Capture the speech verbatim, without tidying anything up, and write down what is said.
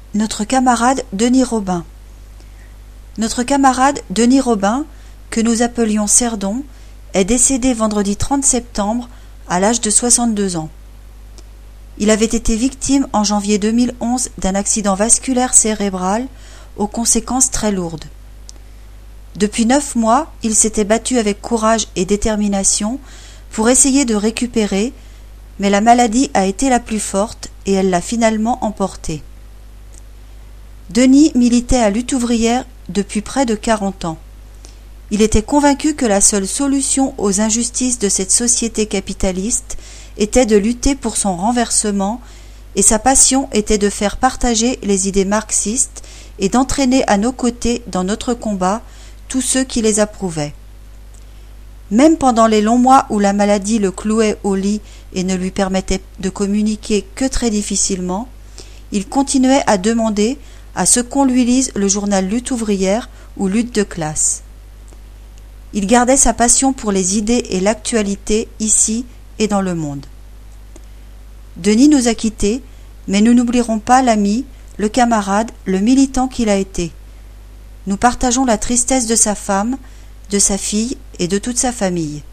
Notre camarade Denis Robin. Notre camarade Denis Robin, que nous appelions Cerdon, est décédé vendredi trente septembre à l'âge de soixante-deux ans. Il avait été victime en janvier deux mille onze d'un accident vasculaire cérébral aux conséquences très lourdes. Depuis neuf mois, il s'était battu avec courage et détermination pour essayer de récupérer, mais la maladie a été la plus forte et elle l'a finalement emporté. Denis militait à Lutte ouvrière depuis près de quarante ans. Il était convaincu que la seule solution aux injustices de cette société capitaliste était de lutter pour son renversement, et sa passion était de faire partager les idées marxistes et d'entraîner à nos côtés dans notre combat tous ceux qui les approuvaient. Même pendant les longs mois où la maladie le clouait au lit et ne lui permettait de communiquer que très difficilement, il continuait à demander à ce qu'on lui lise le journal Lutte ouvrière ou Lutte de classe. Il gardait sa passion pour les idées et l'actualité ici et dans le monde. Denis nous a quittés, mais nous n'oublierons pas l'ami, le camarade, le militant qu'il a été. Nous partageons la tristesse de sa femme, de sa fille et de toute sa famille.